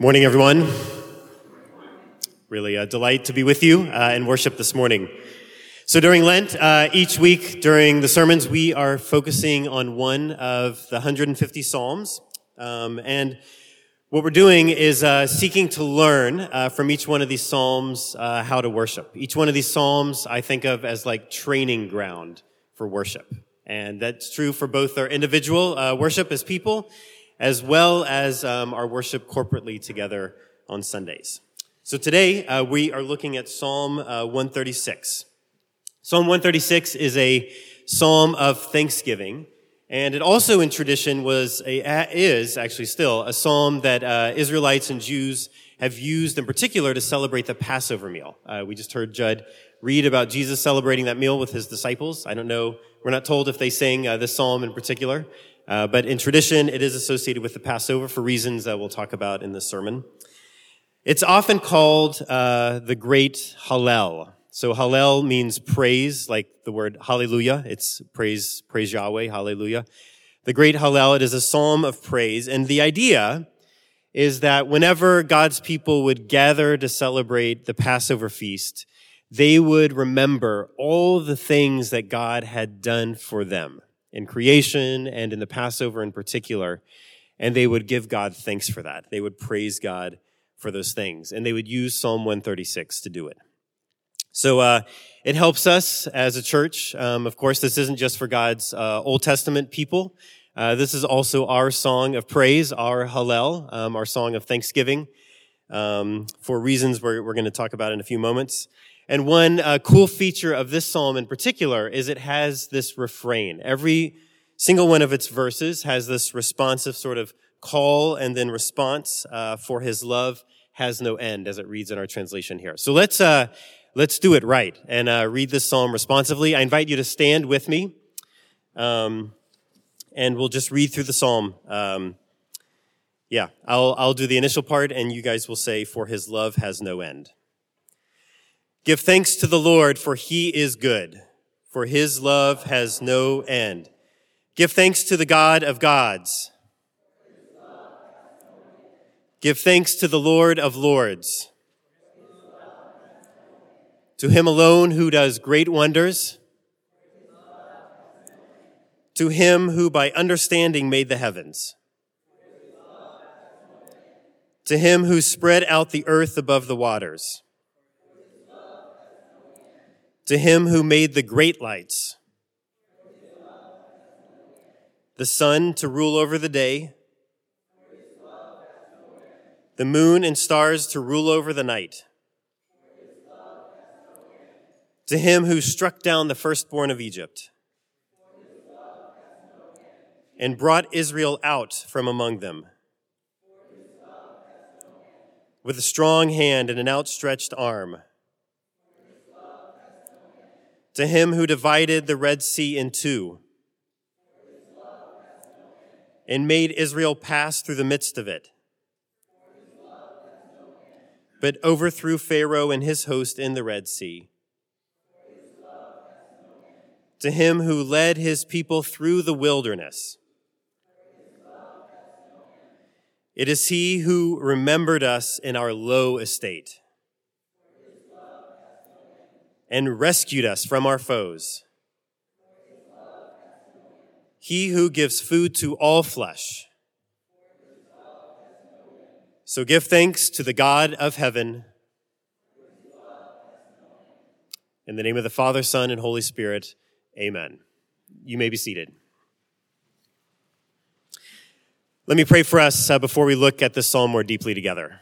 Morning, everyone. Really a delight to be with you in worship this morning. So during Lent, each week during the sermons, we are focusing on one of the 150 Psalms. And what we're doing is seeking to learn from each one of these Psalms how to worship. Each one of these Psalms I think of as like training ground for worship. And that's true for both our individual worship as people, as well as our worship corporately together on Sundays. So today, we are looking at Psalm 136. Psalm 136 is a psalm of thanksgiving, and it also in tradition is actually still a psalm that Israelites and Jews have used in particular to celebrate the Passover meal. We just heard Judd read about Jesus celebrating that meal with his disciples. I don't know, we're not told if they sang this psalm in particular, but in tradition, it is associated with the Passover for reasons that we'll talk about in this sermon. It's often called the Great Hallel. So Hallel means praise, like the word hallelujah. It's praise Yahweh, hallelujah. The Great Hallel, it is a psalm of praise. And the idea is that whenever God's people would gather to celebrate the Passover feast, they would remember all the things that God had done for them in creation and in the Passover in particular, and they would give God thanks for that. They would praise God for those things, and they would use Psalm 136 to do it. So it helps us as a church. Of course, this isn't just for God's Old Testament people. This is also our song of praise, our Hallel, our song of thanksgiving, for reasons we're going to talk about in a few moments. And one cool feature of this psalm in particular is it has this refrain. Every single one of its verses has this responsive sort of call and then response, for his love has no end, as it reads in our translation here. So let's do it right and read this psalm responsively. I invite you to stand with me, and we'll just read through the psalm. I'll do the initial part, and you guys will say, "For his love has no end." Give thanks to the Lord, for he is good, for his love has no end. Give thanks to the God of gods. Give thanks to the Lord of lords. To him alone who does great wonders. To him who by understanding made the heavens. To him who spread out the earth above the waters. To him who made the great lights, the sun to rule over the day, the moon and stars to rule over the night, to him who struck down the firstborn of Egypt and brought Israel out from among them with a strong hand and an outstretched arm, to him who divided the Red Sea in two and made Israel pass through the midst of it, but overthrew Pharaoh and his host in the Red Sea, to him who led his people through the wilderness. It is he who remembered us in our low estate and rescued us from our foes. He who gives food to all flesh. So give thanks to the God of heaven. In the name of the Father, Son, and Holy Spirit, amen. You may be seated. Let me pray for us before we look at this psalm more deeply together.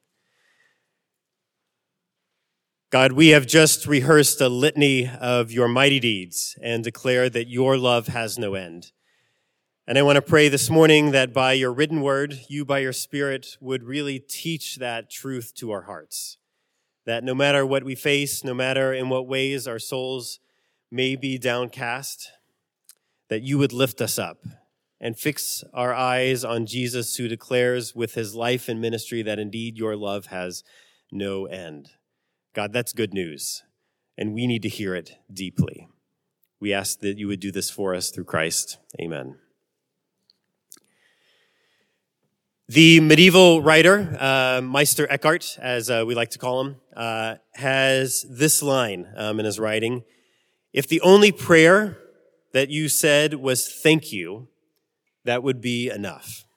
God, we have just rehearsed a litany of your mighty deeds and declare that your love has no end. And I want to pray this morning that by your written word, you by your Spirit would really teach that truth to our hearts. That no matter what we face, no matter in what ways our souls may be downcast, that you would lift us up and fix our eyes on Jesus, who declares with his life and ministry that indeed your love has no end. God, that's good news, and we need to hear it deeply. We ask that you would do this for us through Christ. Amen. The medieval writer, Meister Eckhart, as we like to call him, has this line in his writing: "If the only prayer that you said was thank you, that would be enough."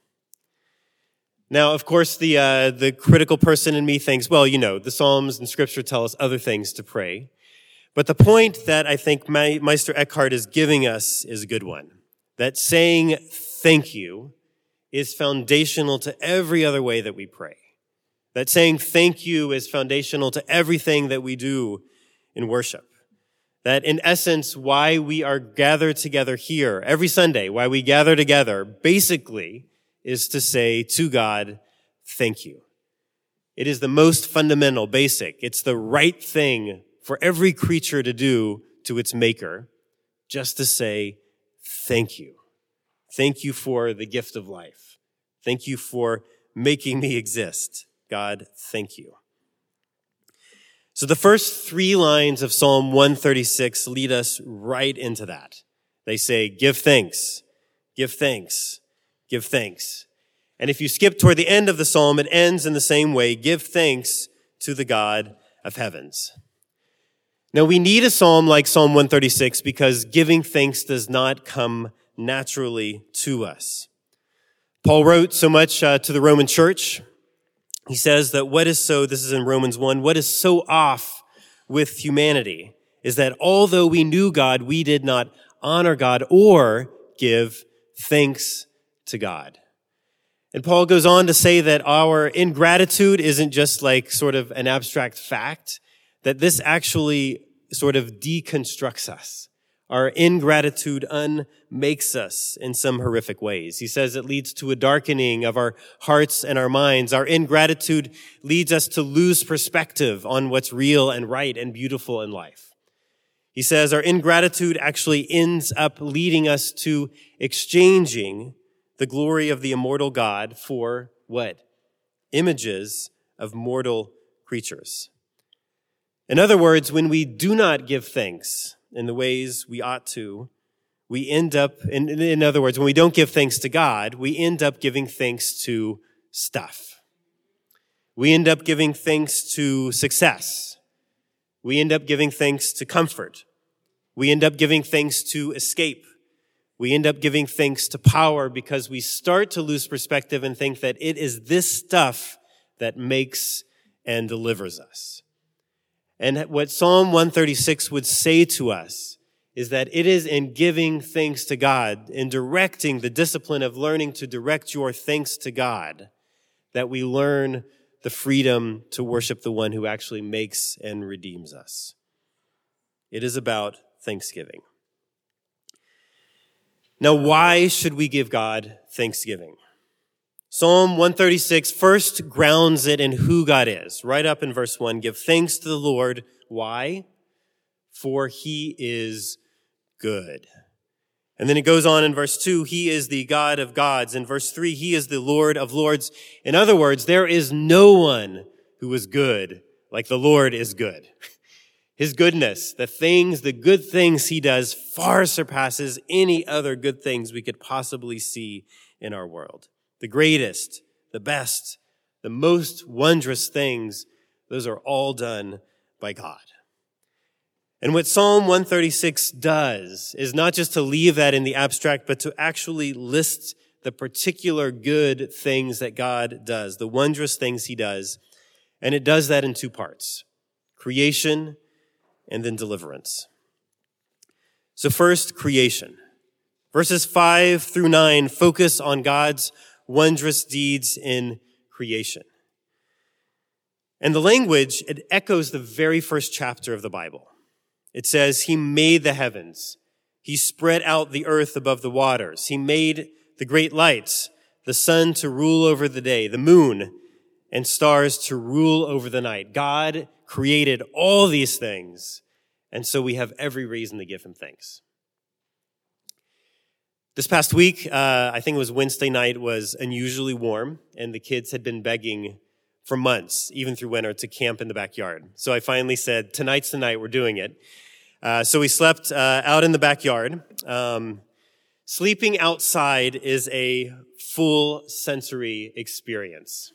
Now, of course, the critical person in me thinks, well, the Psalms and Scripture tell us other things to pray. But the point that I think Meister Eckhart is giving us is a good one. That saying thank you is foundational to every other way that we pray. That saying thank you is foundational to everything that we do in worship. That in essence, why we are gathered together here every Sunday, why we gather together, basically is to say to God, thank you. It is the most fundamental, basic. It's the right thing for every creature to do to its maker, just to say thank you. Thank you for the gift of life. Thank you for making me exist. God, thank you. So the first 3 lines of Psalm 136 lead us right into that. They say, give thanks, give thanks, give thanks. And if you skip toward the end of the psalm, it ends in the same way: give thanks to the God of heavens. Now, we need a psalm like Psalm 136 because giving thanks does not come naturally to us. Paul wrote so much to the Roman church. He says that this is in Romans 1, what is so off with humanity is that although we knew God, we did not honor God or give thanks to God. And Paul goes on to say that our ingratitude isn't just like sort of an abstract fact, that this actually sort of deconstructs us. Our ingratitude unmakes us in some horrific ways. He says it leads to a darkening of our hearts and our minds. Our ingratitude leads us to lose perspective on what's real and right and beautiful in life. He says our ingratitude actually ends up leading us to exchanging the glory of the immortal God for what? Images of mortal creatures. In other words, when we do not give thanks in the ways we ought to, we end up, in other words, when we don't give thanks to God, we end up giving thanks to stuff. We end up giving thanks to success. We end up giving thanks to comfort. We end up giving thanks to escape. We end up giving thanks to power because we start to lose perspective and think that it is this stuff that makes and delivers us. And what Psalm 136 would say to us is that it is in giving thanks to God, in directing the discipline of learning to direct your thanks to God, that we learn the freedom to worship the one who actually makes and redeems us. It is about thanksgiving. Now, why should we give God thanksgiving? Psalm 136 first grounds it in who God is. Right up in verse 1, give thanks to the Lord. Why? For he is good. And then it goes on in verse 2, he is the God of gods. In verse 3, he is the Lord of lords. In other words, there is no one who is good like the Lord is good. His goodness, the good things he does far surpasses any other good things we could possibly see in our world. The greatest, the best, the most wondrous things, those are all done by God. And what Psalm 136 does is not just to leave that in the abstract, but to actually list the particular good things that God does, the wondrous things he does. And it does that in 2 parts, creation and then deliverance. So first, creation. Verses 5 through 9 focus on God's wondrous deeds in creation. And the language, it echoes the very first chapter of the Bible. It says, he made the heavens. He spread out the earth above the waters. He made the great lights, the sun to rule over the day, the moon and stars to rule over the night. God created all these things, and so we have every reason to give him thanks. This past week, I think it was Wednesday night, was unusually warm, and the kids had been begging for months, even through winter, to camp in the backyard. So I finally said, tonight's the night, we're doing it. So we slept out in the backyard. Sleeping outside is a full sensory experience.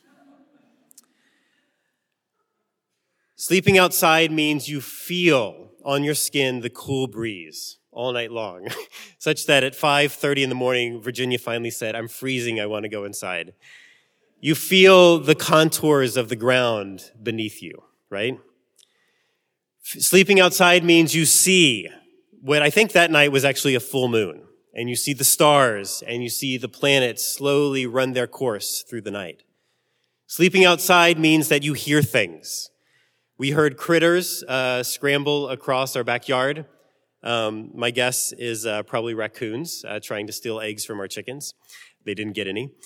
Sleeping outside means you feel on your skin the cool breeze all night long, such that at 5:30 in the morning, Virginia finally said, "I'm freezing, I want to go inside." You feel the contours of the ground beneath you, right? Sleeping outside means you see what I think that night was actually a full moon. And you see the stars, and you see the planets slowly run their course through the night. Sleeping outside means that you hear things. We heard critters scramble across our backyard. My guess is probably raccoons trying to steal eggs from our chickens. They didn't get any.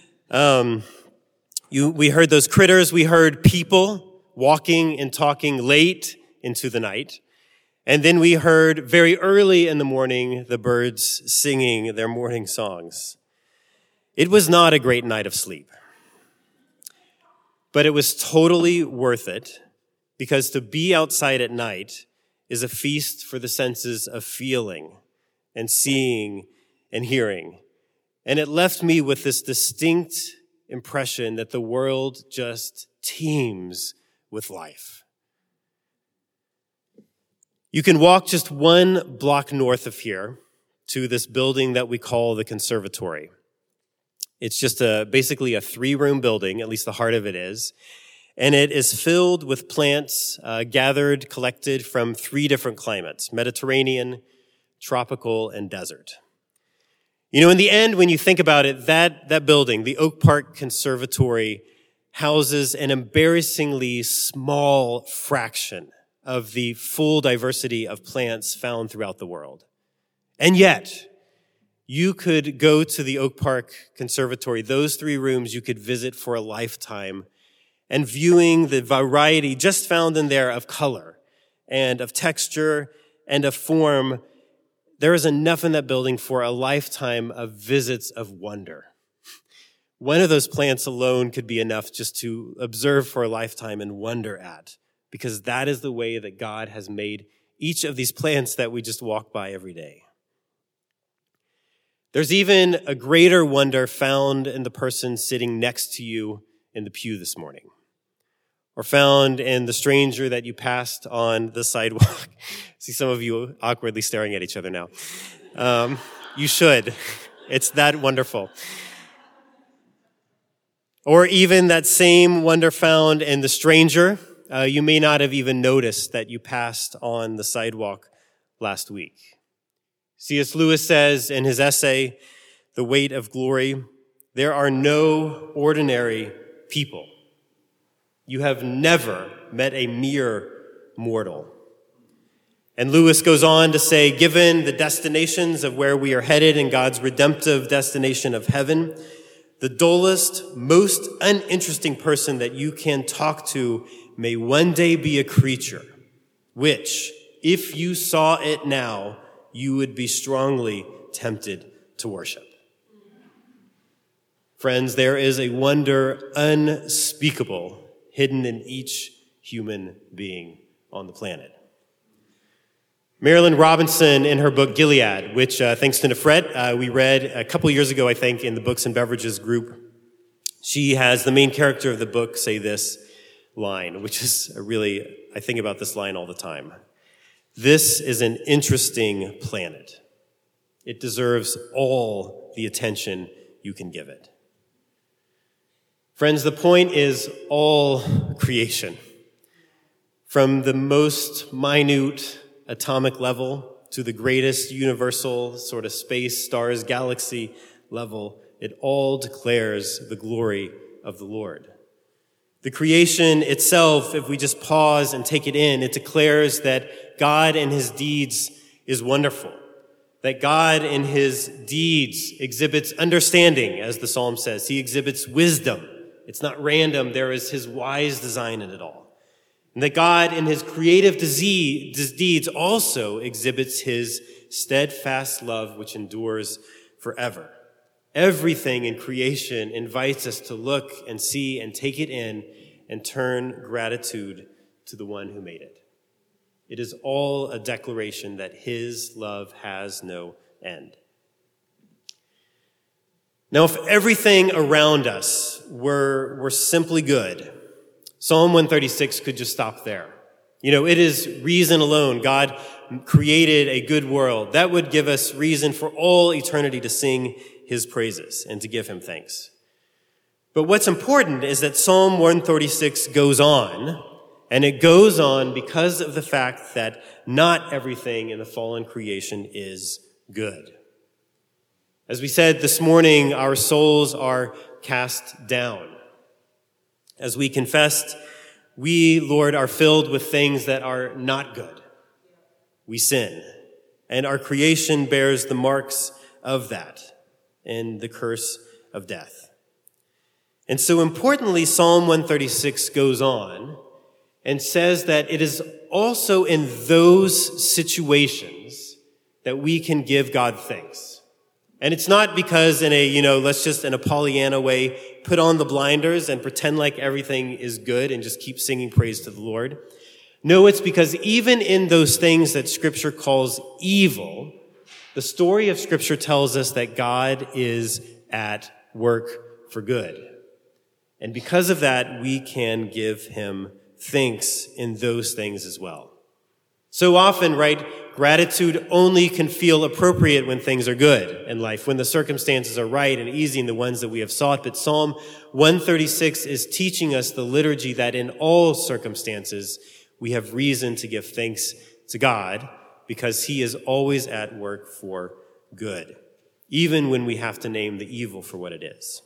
We heard those critters. We heard people walking and talking late into the night. And then we heard very early in the morning the birds singing their morning songs. It was not a great night of sleep, but it was totally worth it because to be outside at night is a feast for the senses of feeling and seeing and hearing. And it left me with this distinct impression that the world just teems with life. You can walk just 1 block north of here to this building that we call the conservatory. It's just basically a 3-room building, at least the heart of it is, and it is filled with plants collected from 3 different climates: Mediterranean, tropical, and desert. You know, in the end, when you think about it, that building, the Oak Park Conservatory, houses an embarrassingly small fraction of the full diversity of plants found throughout the world. And yet, you could go to the Oak Park Conservatory, those 3 rooms you could visit for a lifetime, and viewing the variety just found in there of color and of texture and of form, there is enough in that building for a lifetime of visits of wonder. One of those plants alone could be enough just to observe for a lifetime and wonder at, because that is the way that God has made each of these plants that we just walk by every day. There's even a greater wonder found in the person sitting next to you in the pew this morning, or found in the stranger that you passed on the sidewalk. See some of you awkwardly staring at each other now. You should. It's that wonderful. Or even that same wonder found in the stranger you may not have even noticed that you passed on the sidewalk last week. C.S. Lewis says in his essay, The Weight of Glory, there are no ordinary people. You have never met a mere mortal. And Lewis goes on to say, given the destinations of where we are headed in God's redemptive destination of heaven, the dullest, most uninteresting person that you can talk to may one day be a creature, which, if you saw it now, you would be strongly tempted to worship. Friends, there is a wonder unspeakable hidden in each human being on the planet. Marilyn Robinson, in her book Gilead, which, thanks to Nefret, we read a couple years ago, I think, in the Books and Beverages group, she has the main character of the book say this line, which is I think about this line all the time. This is an interesting planet. It deserves all the attention you can give it. Friends, the point is all creation, from the most minute atomic level to the greatest universal sort of space, stars, galaxy level, it all declares the glory of the Lord. The creation itself, if we just pause and take it in, it declares that God in his deeds is wonderful, that God in his deeds exhibits understanding, as the psalm says. He exhibits wisdom. It's not random. There is his wise design in it all. And that God in his creative deeds also exhibits his steadfast love, which endures forever. Everything in creation invites us to look and see and take it in and turn gratitude to the one who made it. It is all a declaration that his love has no end. Now, if everything around us were simply good, Psalm 136 could just stop there. It is reason alone. God created a good world. That would give us reason for all eternity to sing his praises and to give him thanks. But what's important is that Psalm 136 goes on, and it goes on because of the fact that not everything in the fallen creation is good. As we said this morning, our souls are cast down. As we confessed, we, Lord, are filled with things that are not good. We sin, and our creation bears the marks of that and the curse of death. And so importantly, Psalm 136 goes on and says that it is also in those situations that we can give God thanks. And it's not because in a Pollyanna way, put on the blinders and pretend like everything is good and just keep singing praise to the Lord. No, it's because even in those things that Scripture calls evil, the story of Scripture tells us that God is at work for good. And because of that, we can give him thanks in those things as well. So often, right, gratitude only can feel appropriate when things are good in life, when the circumstances are right and easy and the ones that we have sought. But Psalm 136 is teaching us the liturgy that in all circumstances, we have reason to give thanks to God because he is always at work for good, even when we have to name the evil for what it is.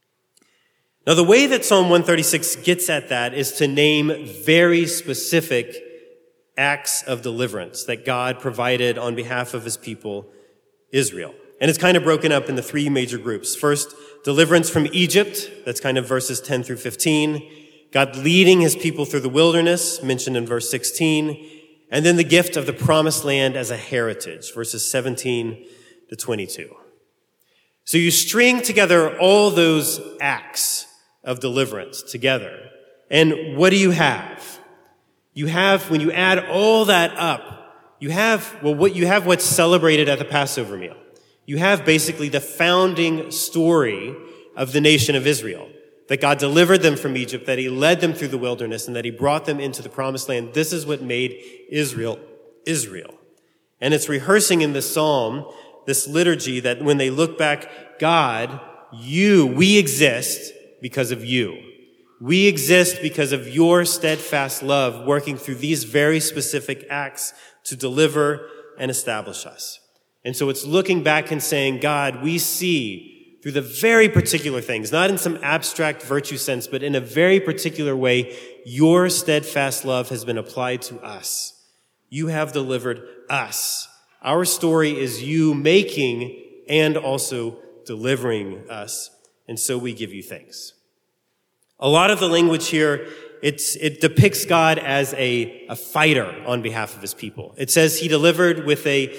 Now, the way that Psalm 136 gets at that is to name very specific acts of deliverance that God provided on behalf of his people, Israel. And it's kind of broken up into three major groups. First, deliverance from Egypt. That's kind of verses 10 through 15. God leading his people through the wilderness, mentioned in verse 16. And then the gift of the promised land as a heritage, verses 17 to 22. So you string together all those acts of deliverance together. And what do you have? You have, when you add all that up, you have what's celebrated at the Passover meal. You have basically the founding story of the nation of Israel, that God delivered them from Egypt, that he led them through the wilderness, and that he brought them into the promised land. This is what made Israel, Israel. And it's rehearsing in the psalm, this liturgy, that when they look back, God, we exist because of you. We exist because of your steadfast love working through these very specific acts to deliver and establish us. And so it's looking back and saying, God, we see through the very particular things, not in some abstract virtue sense, but in a very particular way, your steadfast love has been applied to us. You have delivered us. Our story is you making and also delivering us. And so we give you thanks. A lot of the language here, it depicts God as a fighter on behalf of his people. It says he delivered with a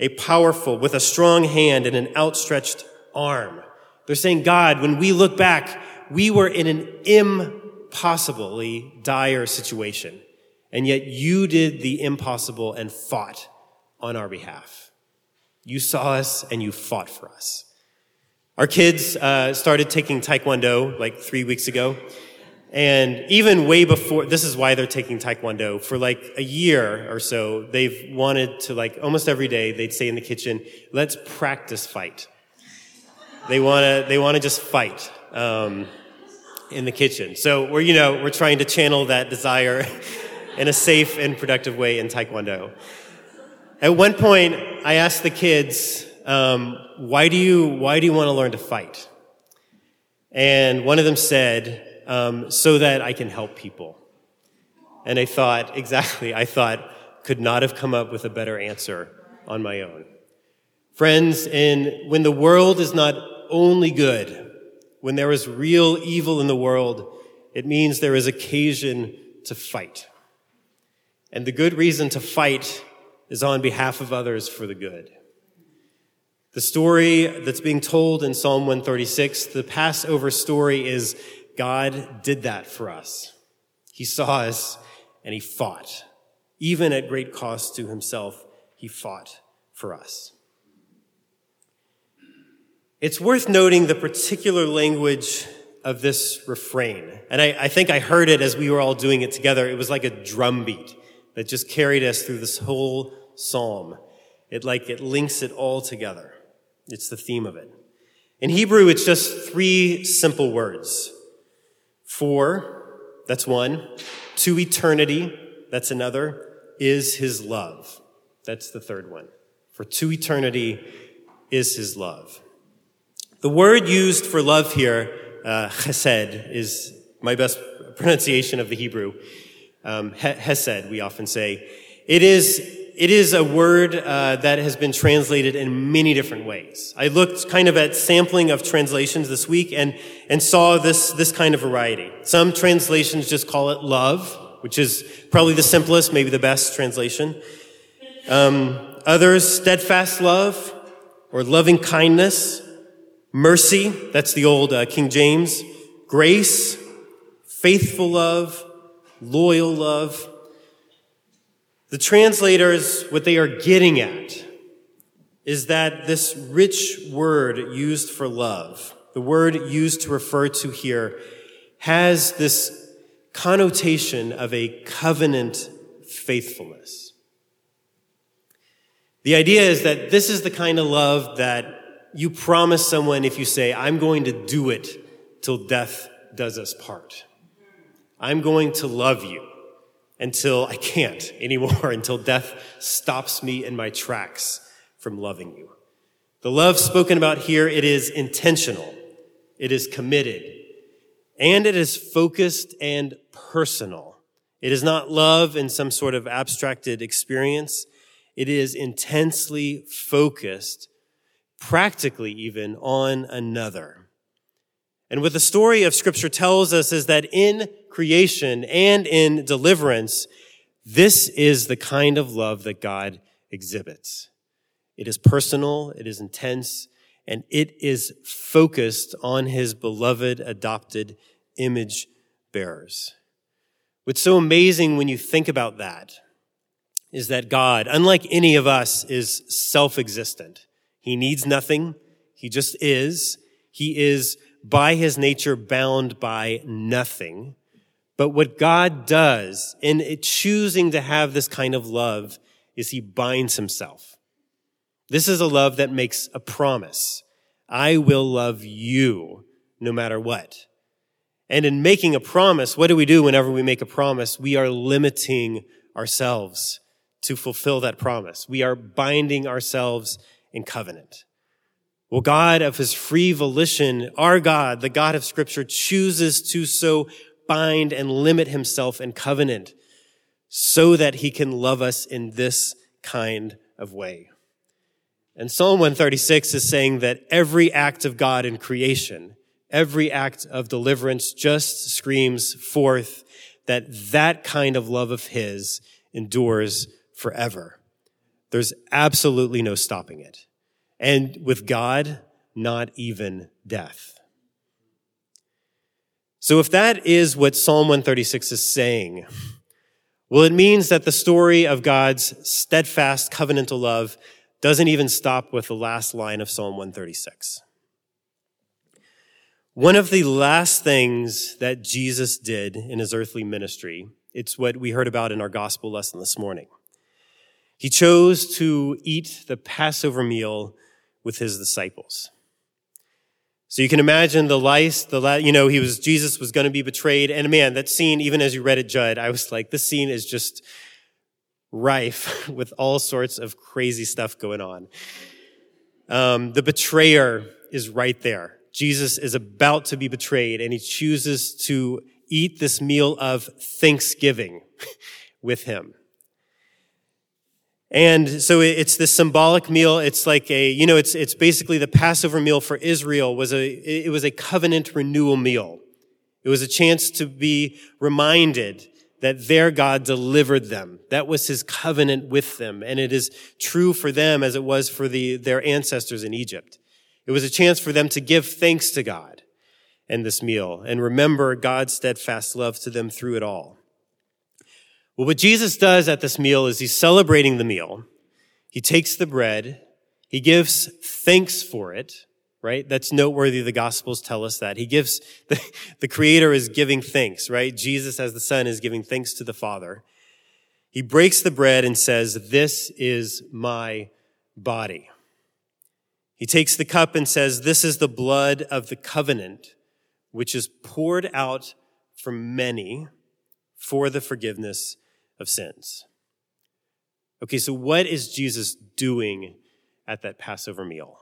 strong hand and an outstretched arm. They're saying, God, when we look back, we were in an impossibly dire situation. And yet you did the impossible and fought on our behalf. You saw us and you fought for us. Our kids started taking Taekwondo like 3 weeks ago. And even way before, this is why they're taking Taekwondo. For like a year or so, they've wanted to, like, almost every day, they'd say in the kitchen, let's practice fight. They want to just fight in the kitchen. So we're trying to channel that desire in a safe and productive way in Taekwondo. At one point, I asked the kids, why do you want to learn to fight? And one of them said, so that I can help people. And I thought, could not have come up with a better answer on my own. Friends, when the world is not only good, when there is real evil in the world, it means there is occasion to fight. And the good reason to fight is on behalf of others for the good. The story that's being told in Psalm 136, the Passover story, is God did that for us. He saw us and he fought. Even at great cost to himself, he fought for us. It's worth noting the particular language of this refrain. And I think I heard it as we were all doing it together. It was like a drum beat that just carried us through this whole psalm. It links it all together. It's the theme of it. In Hebrew, it's just 3 simple words. For, that's one. To eternity, that's another. Is his love. That's the third one. For to eternity is his love. The word used for love here, chesed, is my best pronunciation of the Hebrew. Hesed, we often say. It is a word that has been translated in many different ways. I looked kind of at sampling of translations this week and saw this kind of variety. Some translations just call it love, which is probably the simplest, maybe the best translation. Others, steadfast love or loving kindness. Mercy, that's the old King James. Grace, faithful love, loyal love. The translators, what they are getting at is that this rich word used for love, the word used to refer to here, has this connotation of a covenant faithfulness. The idea is that this is the kind of love that you promise someone if you say, I'm going to do it till death does us part. I'm going to love you until I can't anymore, until death stops me in my tracks from loving you. The love spoken about here, it is intentional, it is committed, and it is focused and personal. It is not love in some sort of abstracted experience. It is intensely focused, practically even, on another. And what the story of Scripture tells us is that in creation and in deliverance, this is the kind of love that God exhibits. It is personal, it is intense, and it is focused on his beloved, adopted image bearers. What's so amazing when you think about that is that God, unlike any of us, is self-existent. He needs nothing. He just is. He is by his nature bound by nothing. But what God does in choosing to have this kind of love is he binds himself. This is a love that makes a promise. I will love you no matter what. And in making a promise, what do we do whenever we make a promise? We are limiting ourselves to fulfill that promise. We are binding ourselves in covenant. Well, God of his free volition, our God, the God of Scripture, chooses to so bind and limit himself in covenant so that he can love us in this kind of way. And Psalm 136 is saying that every act of God in creation, every act of deliverance just screams forth that that kind of love of his endures forever. There's absolutely no stopping it. And with God, not even death. So if that is what Psalm 136 is saying, well, it means that the story of God's steadfast covenantal love doesn't even stop with the last line of Psalm 136. One of the last things that Jesus did in his earthly ministry, it's what we heard about in our gospel lesson this morning. He chose to eat the Passover meal with his disciples. So you can imagine Jesus was going to be betrayed. And man, that scene, even as you read it, Judd, I was like, this scene is just rife with all sorts of crazy stuff going on. The betrayer is right there. Jesus is about to be betrayed, and he chooses to eat this meal of thanksgiving with him. And so it's this symbolic meal. It's like it's basically the Passover meal for Israel it was a covenant renewal meal. It was a chance to be reminded that their God delivered them. That was his covenant with them. And it is true for them as it was for their ancestors in Egypt. It was a chance for them to give thanks to God in this meal and remember God's steadfast love to them through it all. Well, what Jesus does at this meal is he's celebrating the meal. He takes the bread. He gives thanks for it, right? That's noteworthy. The Gospels tell us that. The Creator is giving thanks, right? Jesus as the Son is giving thanks to the Father. He breaks the bread and says, "This is my body." He takes the cup and says, "This is the blood of the covenant, which is poured out for many for the forgiveness of sins." Okay, so what is Jesus doing at that Passover meal?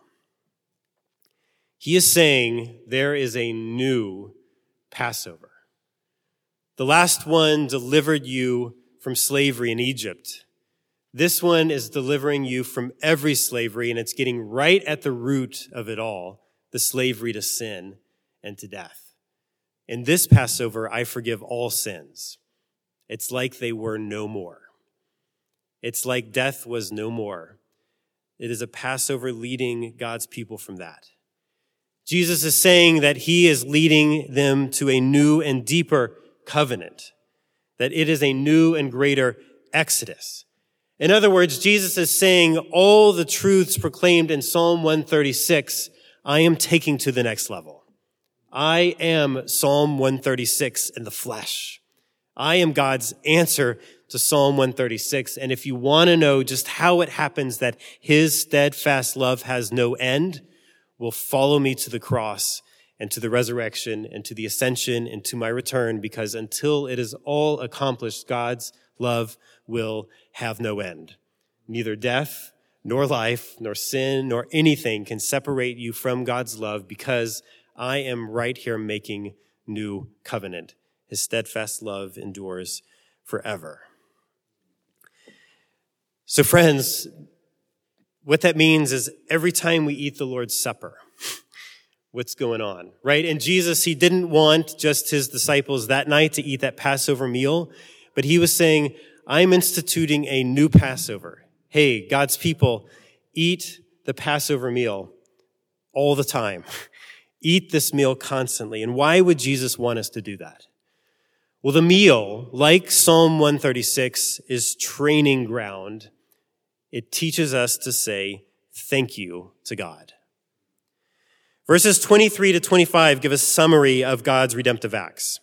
He is saying there is a new Passover. The last one delivered you from slavery in Egypt. This one is delivering you from every slavery, and it's getting right at the root of it all, the slavery to sin and to death. In this Passover, I forgive all sins. It's like they were no more. It's like death was no more. It is a Passover leading God's people from that. Jesus is saying that he is leading them to a new and deeper covenant, that it is a new and greater exodus. In other words, Jesus is saying all the truths proclaimed in Psalm 136, I am taking to the next level. I am Psalm 136 in the flesh. I am God's answer to Psalm 136. And if you want to know just how it happens that his steadfast love has no end, well, follow me to the cross and to the resurrection and to the ascension and to my return, because until it is all accomplished, God's love will have no end. Neither death, nor life, nor sin, nor anything can separate you from God's love, because I am right here making new covenant. His steadfast love endures forever. So friends, what that means is every time we eat the Lord's Supper, what's going on, right? And Jesus, he didn't want just his disciples that night to eat that Passover meal, but he was saying, I'm instituting a new Passover. Hey, God's people, eat the Passover meal all the time. Eat this meal constantly. And why would Jesus want us to do that? Well, the meal, like Psalm 136, is training ground. It teaches us to say thank you to God. Verses 23 to 25 give a summary of God's redemptive acts.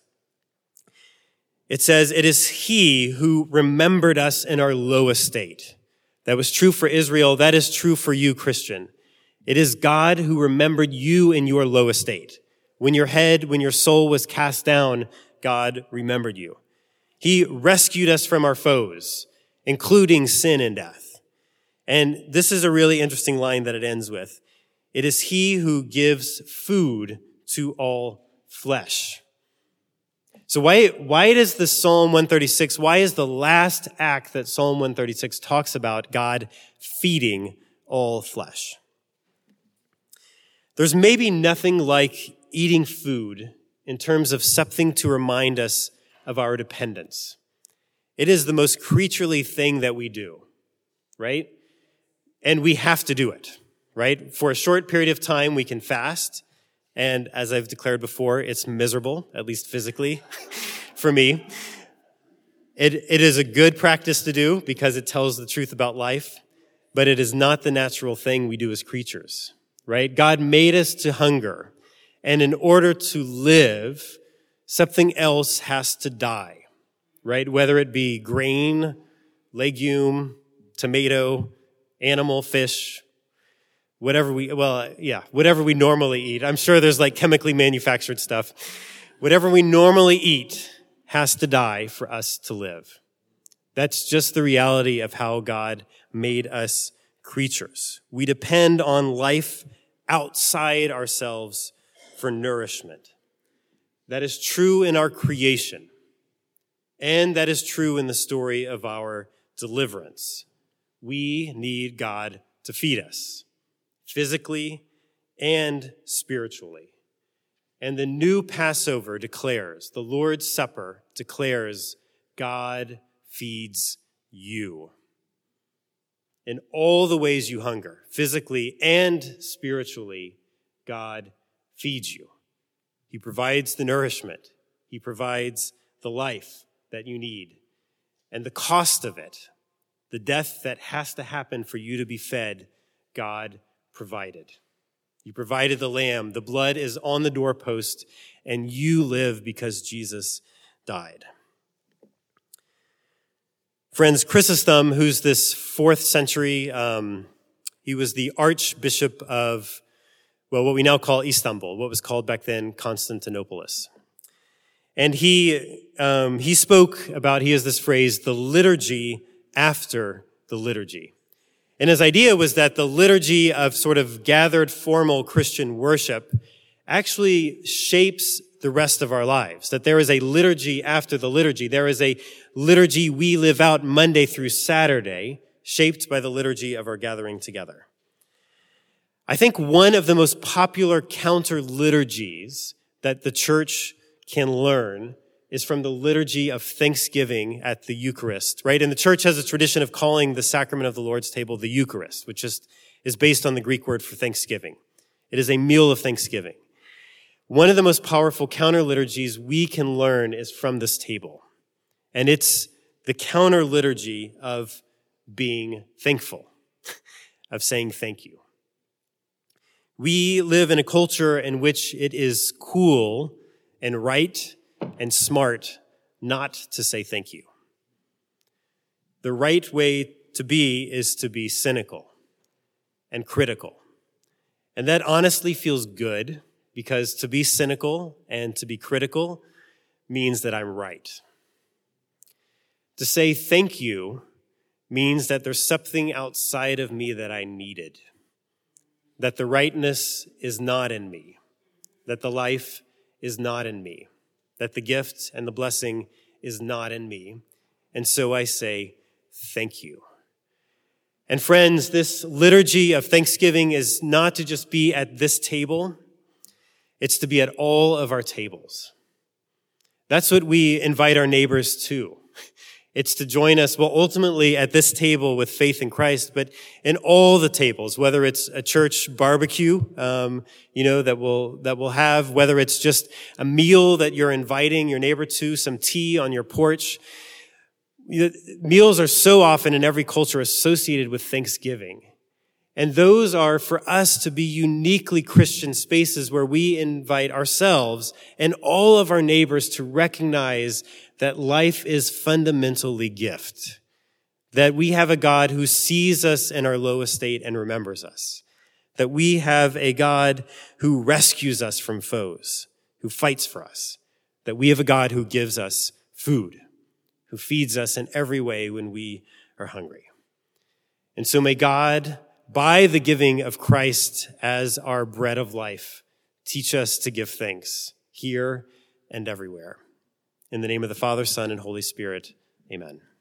It says, it is he who remembered us in our low estate. That was true for Israel. That is true for you, Christian. It is God who remembered you in your low estate. When your soul was cast down, God remembered you. He rescued us from our foes, including sin and death. And this is a really interesting line that it ends with. It is he who gives food to all flesh. So why does the Psalm 136, why is the last act that Psalm 136 talks about God feeding all flesh? There's maybe nothing like eating food in terms of something to remind us of our dependence. It is the most creaturely thing that we do, right? And we have to do it, right? For a short period of time, we can fast. And as I've declared before, it's miserable, at least physically, for me. It is a good practice to do because it tells the truth about life, but it is not the natural thing we do as creatures, right? God made us to hunger. And in order to live, something else has to die, right? Whether it be grain, legume, tomato, animal, fish, whatever we normally eat. I'm sure there's like chemically manufactured stuff. Whatever we normally eat has to die for us to live. That's just the reality of how God made us creatures. We depend on life outside ourselves for nourishment. That is true in our creation. And that is true in the story of our deliverance. We need God to feed us, physically and spiritually. And the new Passover declares, the Lord's Supper declares, God feeds you. In all the ways you hunger, physically and spiritually, God feeds you. He provides the nourishment. He provides the life that you need. And the cost of it, the death that has to happen for you to be fed, God provided. You provided the lamb. The blood is on the doorpost, and you live because Jesus died. Friends, Chrysostom, who's this 4th century, he was the archbishop of, what we now call Istanbul, what was called back then Constantinopolis. And he spoke about, he has this phrase, the liturgy after the liturgy. And his idea was that the liturgy of sort of gathered formal Christian worship actually shapes the rest of our lives, that there is a liturgy after the liturgy. There is a liturgy we live out Monday through Saturday, shaped by the liturgy of our gathering together. I think one of the most popular counter liturgies that the church can learn is from the liturgy of thanksgiving at the Eucharist, right? And the church has a tradition of calling the sacrament of the Lord's table the Eucharist, which is based on the Greek word for thanksgiving. It is a meal of thanksgiving. One of the most powerful counter liturgies we can learn is from this table. And it's the counter liturgy of being thankful, of saying thank you. We live in a culture in which it is cool and right and smart not to say thank you. The right way to be is to be cynical and critical. And that honestly feels good, because to be cynical and to be critical means that I'm right. To say thank you means that there's something outside of me that I needed, that the rightness is not in me, that the life is not in me, that the gift and the blessing is not in me. And so I say, thank you. And friends, this liturgy of thanksgiving is not to just be at this table. It's to be at all of our tables. That's what we invite our neighbors to. It's to join us, ultimately at this table with faith in Christ, but in all the tables, whether it's a church barbecue, that we'll have, whether it's just a meal that you're inviting your neighbor to, some tea on your porch. Meals are so often in every culture associated with Thanksgiving. And those are for us to be uniquely Christian spaces where we invite ourselves and all of our neighbors to recognize that life is fundamentally gift, that we have a God who sees us in our low estate and remembers us, that we have a God who rescues us from foes, who fights for us, that we have a God who gives us food, who feeds us in every way when we are hungry. And so may God, by the giving of Christ as our bread of life, teach us to give thanks here and everywhere. In the name of the Father, Son, and Holy Spirit, amen.